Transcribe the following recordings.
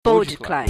Podcline.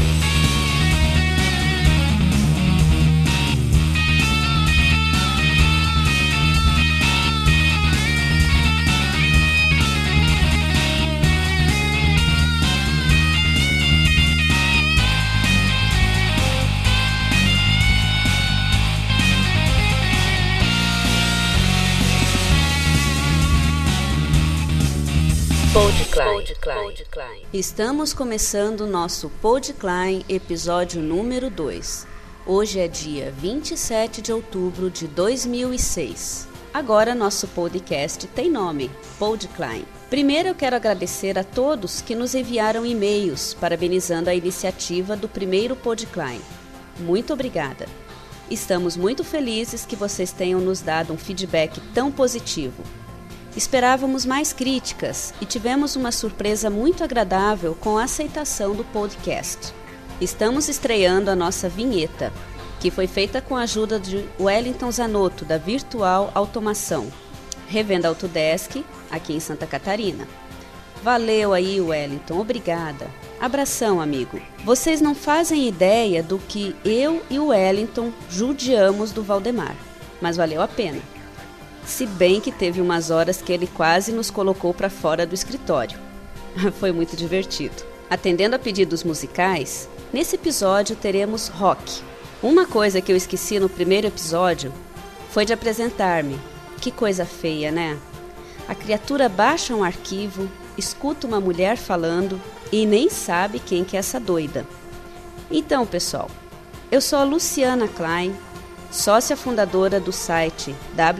Estamos começando o nosso Podcline, episódio número 2. Hoje é dia 27 de outubro de 2006. Agora nosso podcast tem nome, Podcline. Primeiro eu quero agradecer a todos que nos enviaram e-mails parabenizando a iniciativa do primeiro Podcline. Muito obrigada. Estamos muito felizes que vocês tenham nos dado um feedback tão positivo. Esperávamos mais críticas e tivemos uma surpresa muito agradável com a aceitação do podcast. Estamos estreando a nossa vinheta, que foi feita com a ajuda de Wellington Zanotto, da Virtual Automação, revenda Autodesk, aqui em Santa Catarina. Valeu aí, Wellington, obrigada. Abração, amigo. Vocês não fazem ideia do que eu e o Wellington judiamos do Valdemar, mas valeu a pena. Se bem que teve umas horas que ele quase nos colocou para fora do escritório. Foi muito divertido. Atendendo a pedidos musicais, nesse episódio teremos rock. Uma coisa que eu esqueci no primeiro episódio foi de apresentar-me. Que coisa feia, né? A criatura baixa um arquivo, escuta uma mulher falando e nem sabe quem que é essa doida. Então, pessoal, eu sou a Luciana Klein, sócia fundadora do site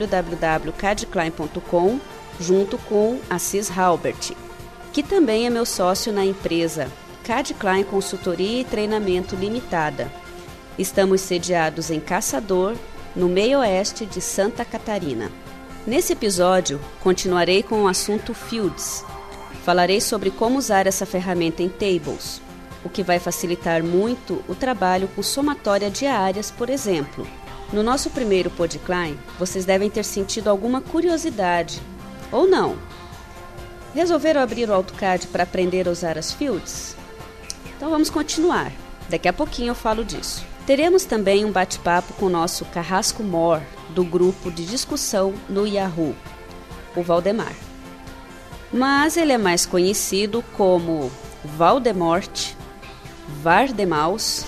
www.cadklein.com, junto com Assis Halbert, que também é meu sócio na empresa Cadklein Consultoria e Treinamento Limitada. Estamos sediados em Caçador, no meio-oeste de Santa Catarina. Nesse episódio, continuarei com o assunto Fields. Falarei sobre como usar essa ferramenta em Tables, o que vai facilitar muito o trabalho com somatória de áreas, por exemplo. No nosso primeiro Podcline, vocês devem ter sentido alguma curiosidade, ou não. Resolveram abrir o AutoCAD para aprender a usar as fields? Então vamos continuar, daqui a pouquinho eu falo disso. Teremos também um bate-papo com o nosso Carrasco Mor, do grupo de discussão no Yahoo, o Valdemar. Mas ele é mais conhecido como Valdemort, Vardemaus.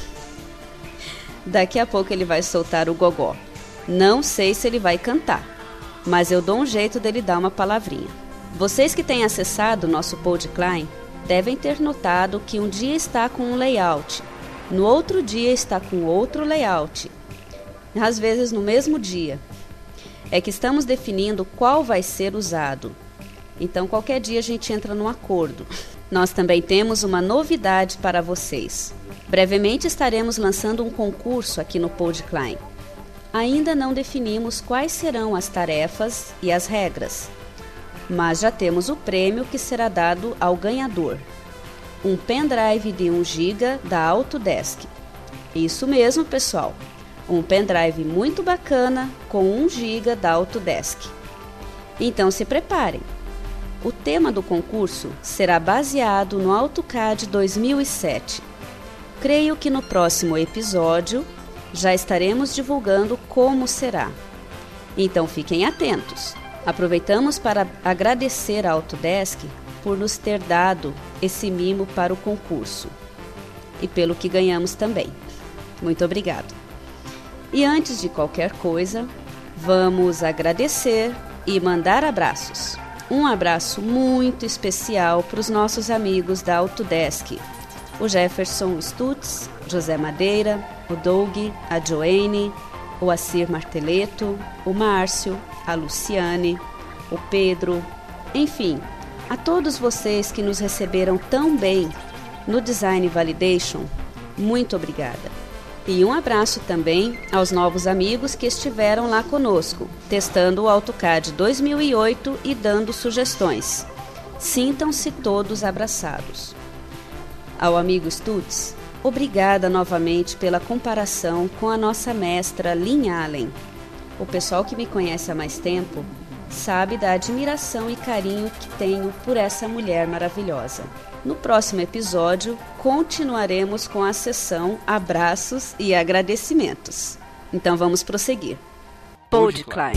Daqui a pouco ele vai soltar o gogó. Não sei se ele vai cantar, mas eu dou um jeito dele dar uma palavrinha. Vocês que têm acessado o nosso Podcline devem ter notado que um dia está com um layout, no outro dia está com outro layout, às vezes no mesmo dia. É que estamos definindo qual vai ser usado, então qualquer dia a gente entra num acordo. Nós também temos uma novidade para vocês. Brevemente estaremos lançando um concurso aqui no Podcline. Ainda não definimos quais serão as tarefas e as regras, mas já temos o prêmio que será dado ao ganhador. Um pendrive de 1 GB da Autodesk. Isso mesmo, pessoal. Um pendrive muito bacana com 1 GB da Autodesk. Então se preparem. O tema do concurso será baseado no AutoCAD 2007. Creio que no próximo episódio já estaremos divulgando como será. Então fiquem atentos. Aproveitamos para agradecer à Autodesk por nos ter dado esse mimo para o concurso. E pelo que ganhamos também. Muito obrigado. E antes de qualquer coisa, vamos agradecer e mandar abraços. Um abraço muito especial para os nossos amigos da Autodesk. O Jefferson Stutz, José Madeira, o Doug, a Joane, o Assir Marteleto, o Márcio, a Luciane, o Pedro, enfim, a todos vocês que nos receberam tão bem no Design Validation, muito obrigada. E um abraço também aos novos amigos que estiveram lá conosco, testando o AutoCAD 2008 e dando sugestões. Sintam-se todos abraçados. Ao amigo Stutz, obrigada novamente pela comparação com a nossa mestra Lynn Allen. O pessoal que me conhece há mais tempo sabe da admiração e carinho que tenho por essa mulher maravilhosa. No próximo episódio, continuaremos com a sessão Abraços e Agradecimentos. Então vamos prosseguir. Podcline.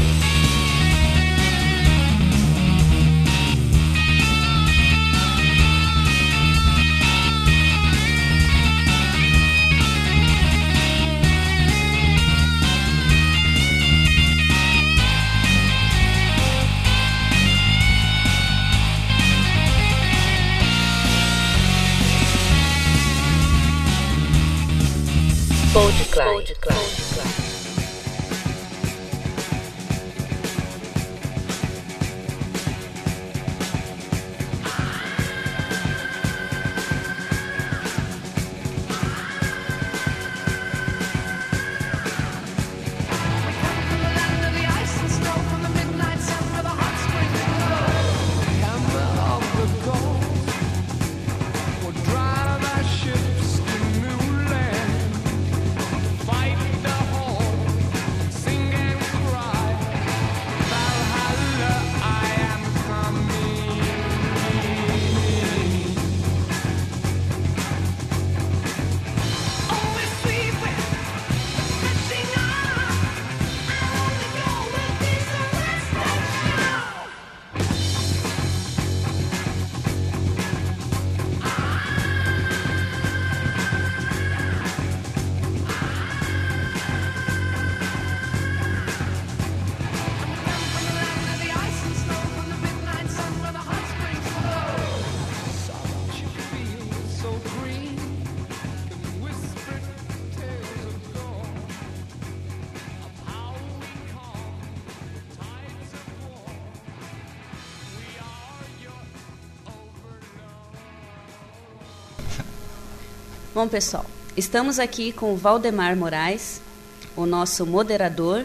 Bom, pessoal, estamos aqui com o Valdemar Moraes, o nosso moderador,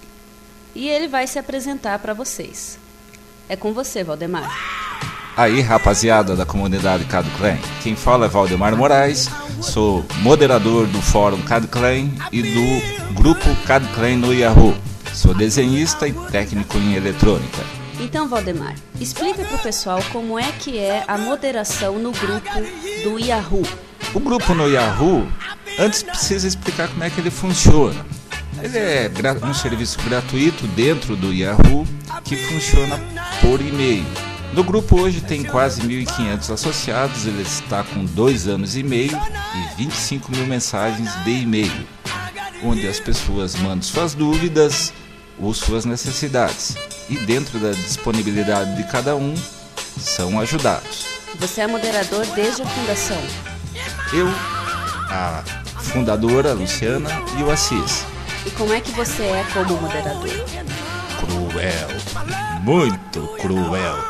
e ele vai se apresentar para vocês. É com você, Valdemar. Aí, rapaziada da comunidade CAD-Clan, quem fala é Valdemar Moraes, sou moderador do fórum CAD-Clan e do grupo CAD-Clan no Yahoo. Sou desenhista e técnico em eletrônica. Então, Valdemar, explica para o pessoal como é que é a moderação no grupo do Yahoo. O grupo no Yahoo, antes precisa explicar como é que ele funciona. Ele é um serviço gratuito dentro do Yahoo que funciona por e-mail. No grupo hoje tem quase 1.500 associados, ele está com 2 anos e meio e 25 mil mensagens de e-mail, onde as pessoas mandam suas dúvidas ou suas necessidades e dentro da disponibilidade de cada um são ajudados. Você é moderador desde a fundação? Eu, a fundadora, Luciana, e o Assis. E como é que você é como moderador? Cruel, muito cruel.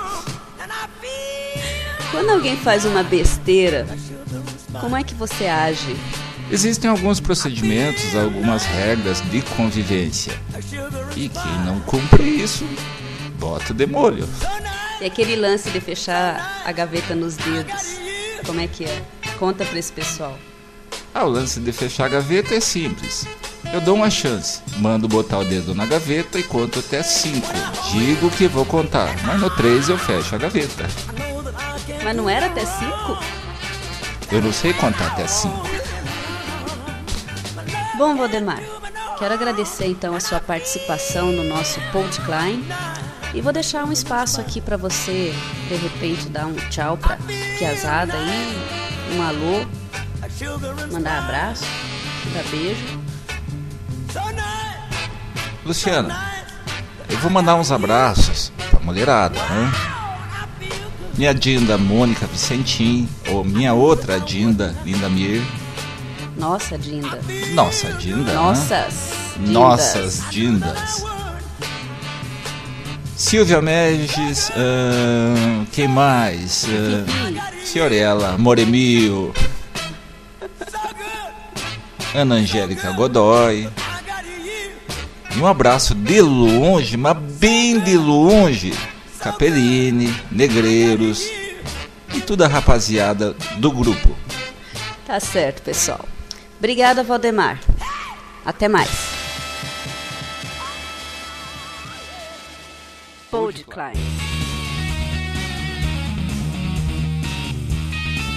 Quando alguém faz uma besteira, como é que você age? Existem alguns procedimentos, algumas regras de convivência. E quem não cumpre isso, bota o demolho. E aquele lance de fechar a gaveta nos dedos, como é que é? Conta pra esse pessoal. O lance de fechar a gaveta é simples. Eu dou uma chance, mando botar o dedo na gaveta e conto até 5. Digo que vou contar, mas no 3 eu fecho a gaveta. Mas não era até 5? Eu não sei contar até 5. Bom, Valdemar, quero agradecer então a sua participação no nosso Podcline e vou deixar um espaço aqui para você, de repente, dar um tchau pra piazada aí, um alô, mandar abraço, dar beijo. Luciana, eu vou mandar uns abraços pra mulherada, né? Minha Dinda Mônica Vicentim, ou minha outra Dinda, Linda Mir. Nossa, Dinda. Nossa, Dinda. Nossas. Né? Nossas Dindas. Silvia Menges, quem mais? Fiorella, Moremil, Ana Angélica Godoy. E um abraço de longe, mas bem de longe, Capellini, Negreiros e toda a rapaziada do grupo. Tá certo, pessoal. Obrigada, Valdemar. Até mais. Podcline.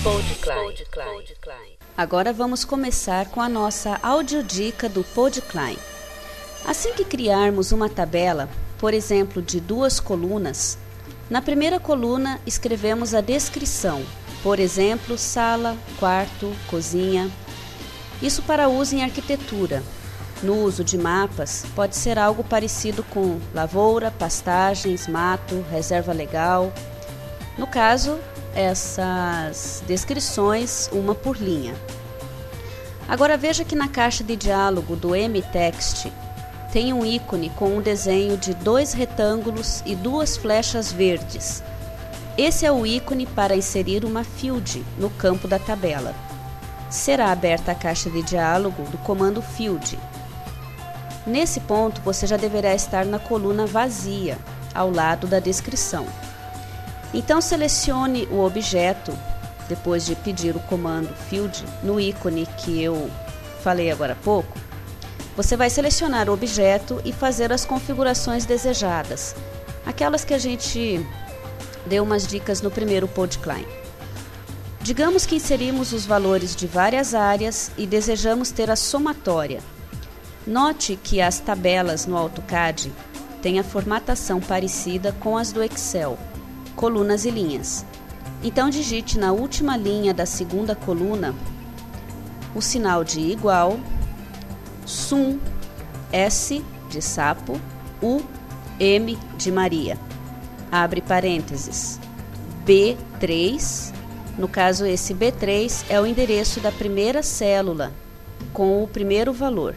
Agora vamos começar com a nossa audiodica do Podcline. Assim que criarmos uma tabela, por exemplo, de 2 colunas, na primeira coluna escrevemos a descrição, por exemplo, sala, quarto, cozinha. Isso para uso em arquitetura. No uso de mapas, pode ser algo parecido com lavoura, pastagens, mato, reserva legal. No caso, essas descrições, uma por linha. Agora veja que na caixa de diálogo do mText tem um ícone com um desenho de 2 retângulos e 2 flechas verdes. Esse é o ícone para inserir uma field no campo da tabela. Será aberta a caixa de diálogo do comando field. Nesse ponto, você já deverá estar na coluna vazia, ao lado da descrição. Então, selecione o objeto, depois de pedir o comando field, no ícone que eu falei agora há pouco. Você vai selecionar o objeto e fazer as configurações desejadas, aquelas que a gente deu umas dicas no primeiro Podcline. Digamos que inserimos os valores de várias áreas e desejamos ter a somatória. Note que as tabelas no AutoCAD têm a formatação parecida com as do Excel, colunas e linhas. Então digite na última linha da segunda coluna o sinal de igual, sum, S de sapo, U, M de Maria. Abre parênteses. B3, no caso esse B3 é o endereço da primeira célula com o primeiro valor.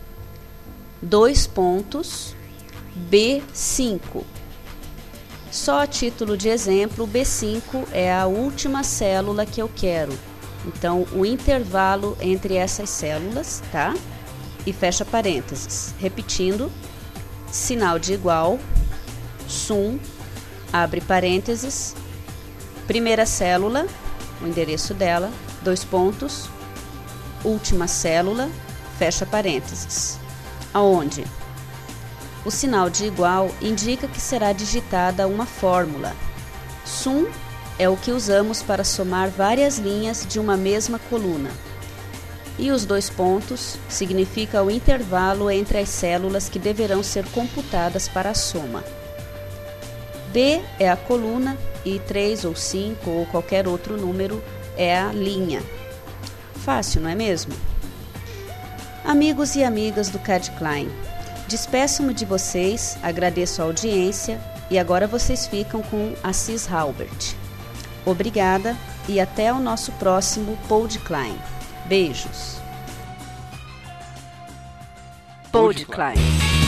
2 pontos, B5. Só a título de exemplo, o B5 é a última célula que eu quero. Então, o intervalo entre essas células, tá? E fecha parênteses. Repetindo, sinal de igual, sum, abre parênteses, primeira célula, o endereço dela, 2 pontos, última célula, fecha parênteses. Aonde? O sinal de igual indica que será digitada uma fórmula. Sum é o que usamos para somar várias linhas de uma mesma coluna. E os 2 pontos significa o intervalo entre as células que deverão ser computadas para a soma. B é a coluna e 3 ou 5 ou qualquer outro número é a linha. Fácil, não é mesmo? Amigos e amigas do CAD-Klein, despeço-me de vocês, agradeço a audiência e agora vocês ficam com Assis Halbert. Obrigada e até o nosso próximo Podcline. Beijos. Podcline.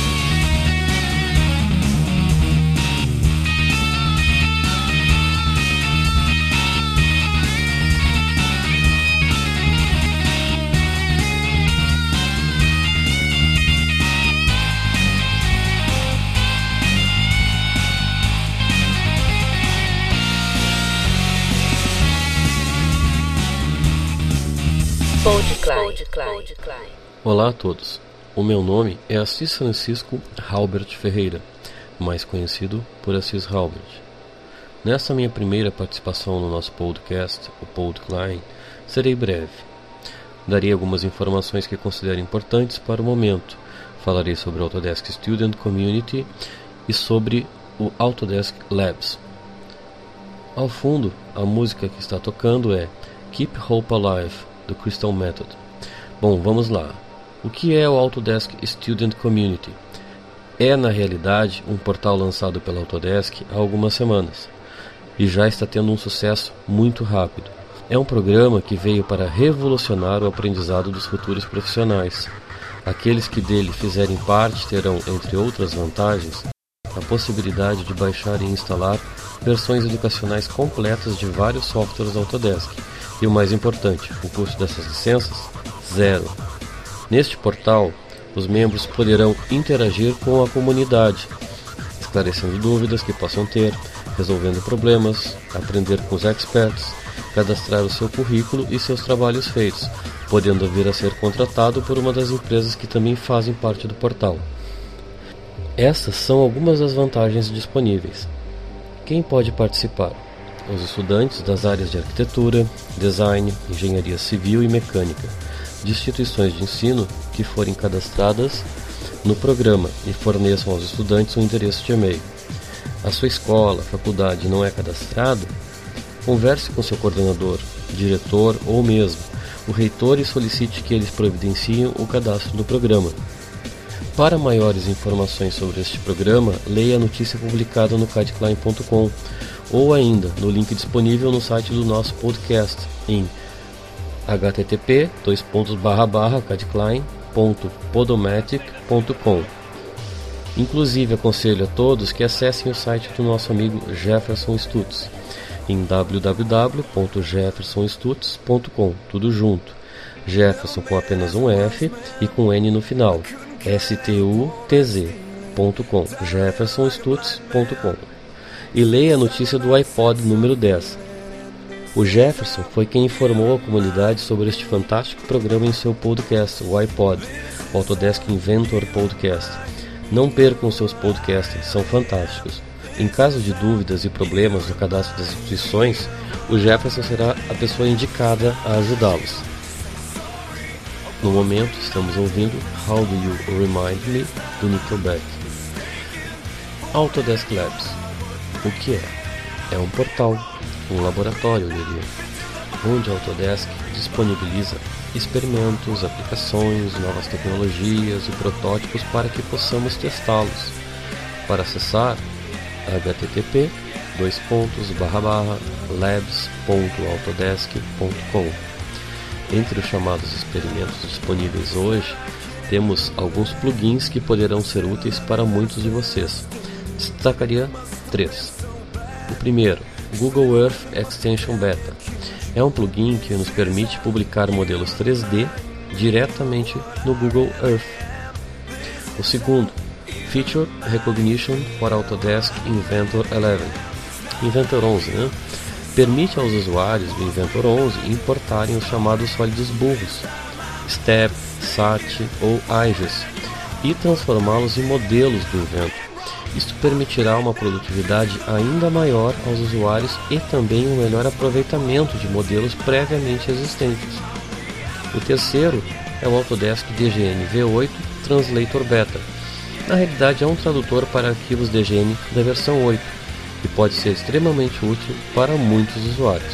Olá a todos, o meu nome é Assis Francisco Halbert Ferreira, mais conhecido por Assis Halbert. Nessa minha primeira participação no nosso podcast, o Podcline, serei breve. Darei algumas informações que considero importantes para o momento, falarei sobre o Autodesk Student Community e sobre o Autodesk Labs. Ao fundo, a música que está tocando é Keep Hope Alive, do Crystal Method. Bom, vamos lá. O que é o Autodesk Student Community? É, na realidade, um portal lançado pela Autodesk há algumas semanas e já está tendo um sucesso muito rápido. É um programa que veio para revolucionar o aprendizado dos futuros profissionais. Aqueles que dele fizerem parte terão, entre outras vantagens, a possibilidade de baixar e instalar versões educacionais completas de vários softwares Autodesk. E o mais importante, o custo dessas licenças? 0. Neste portal, os membros poderão interagir com a comunidade, esclarecendo dúvidas que possam ter, resolvendo problemas, aprender com os experts, cadastrar o seu currículo e seus trabalhos feitos, podendo vir a ser contratado por uma das empresas que também fazem parte do portal. Essas são algumas das vantagens disponíveis. Quem pode participar? aos estudantes das áreas de arquitetura, design, engenharia civil e mecânica, de instituições de ensino que forem cadastradas no programa e forneçam aos estudantes um endereço de e-mail. A sua escola, faculdade não é cadastrada? Converse com seu coordenador, diretor ou mesmo o reitor e solicite que eles providenciem o cadastro do programa. Para maiores informações sobre este programa, leia a notícia publicada no cadcline.com ou ainda no link disponível no site do nosso podcast em http://cadcline.podomatic.com. Inclusive aconselho a todos que acessem o site do nosso amigo Jefferson Stutz em www.jeffersonstutz.com, tudo junto. Jefferson com apenas um F e com N no final. stutz.com, jeffersonstutz.com. E leia a notícia do iPod número 10. O Jefferson foi quem informou a comunidade sobre este fantástico programa em seu podcast, o iPod, o Autodesk Inventor Podcast. Não percam seus podcasts, são fantásticos. Em caso de dúvidas e problemas no cadastro das instituições, o Jefferson será a pessoa indicada a ajudá-los. No momento, estamos ouvindo How Do You Remind Me, do Nickelback. Autodesk Labs. O que é? É um portal, um laboratório, eu diria, onde a Autodesk disponibiliza experimentos, aplicações, novas tecnologias e protótipos para que possamos testá-los. Para acessar, http://labs.autodesk.com. Entre os chamados experimentos disponíveis hoje, temos alguns plugins que poderão ser úteis para muitos de vocês. Destacaria 3. O primeiro, Google Earth Extension Beta. É um plugin que nos permite publicar modelos 3D diretamente no Google Earth. O segundo, Feature Recognition for Autodesk Inventor 11. Inventor 11, né? Permite aos usuários do Inventor 11 importarem os chamados sólidos burros, STEP, SAT ou AIGES, e transformá-los em modelos do Inventor. Isto permitirá uma produtividade ainda maior aos usuários e também um melhor aproveitamento de modelos previamente existentes. O terceiro é o Autodesk DGN V8 Translator Beta. Na realidade é um tradutor para arquivos DGN da versão 8, que pode ser extremamente útil para muitos usuários.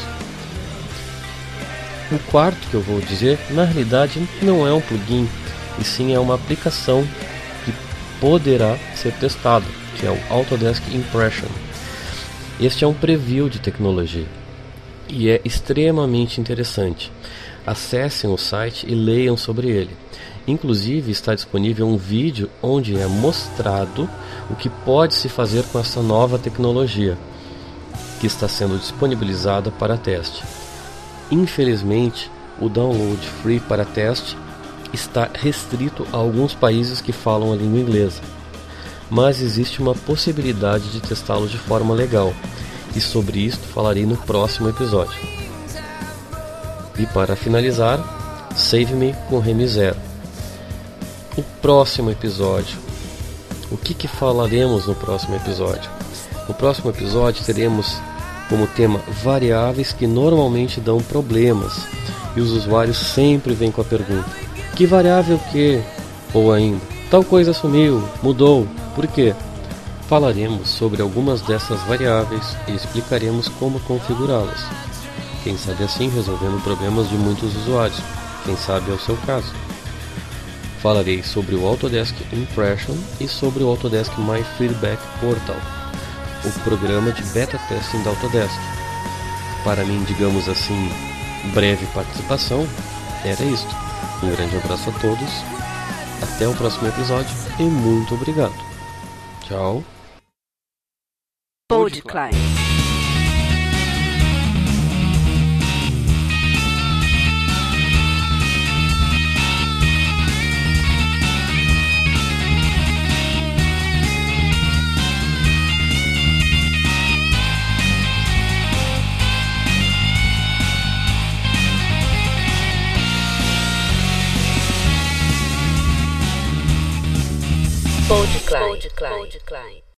O quarto que eu vou dizer, na realidade não é um plugin, e sim é uma aplicação que poderá ser testada, que é o Autodesk Impression. Este é um preview de tecnologia e é extremamente interessante. Acessem o site e leiam sobre ele. Inclusive está disponível um vídeo onde é mostrado o que pode se fazer com essa nova tecnologia que está sendo disponibilizada para teste. Infelizmente, o download free para teste está restrito a alguns países que falam a língua inglesa, mas existe uma possibilidade de testá-lo de forma legal, e sobre isto falarei no próximo episódio. E para finalizar, Save Me com Remi Zero. O próximo episódio. O que falaremos no próximo episódio? No próximo episódio teremos como tema variáveis que normalmente dão problemas, e os usuários sempre vêm com a pergunta: que variável que? Ou ainda, tal coisa sumiu, mudou, por quê? Falaremos sobre algumas dessas variáveis e explicaremos como configurá-las. Quem sabe assim resolvendo problemas de muitos usuários. Quem sabe é o seu caso. Falarei sobre o Autodesk Impression e sobre o Autodesk My Feedback Portal, o programa de beta testing da Autodesk. Para mim, digamos assim, breve participação, era isto. Um grande abraço a todos, até o próximo episódio e muito obrigado. Tchau. Podcline. Podcline.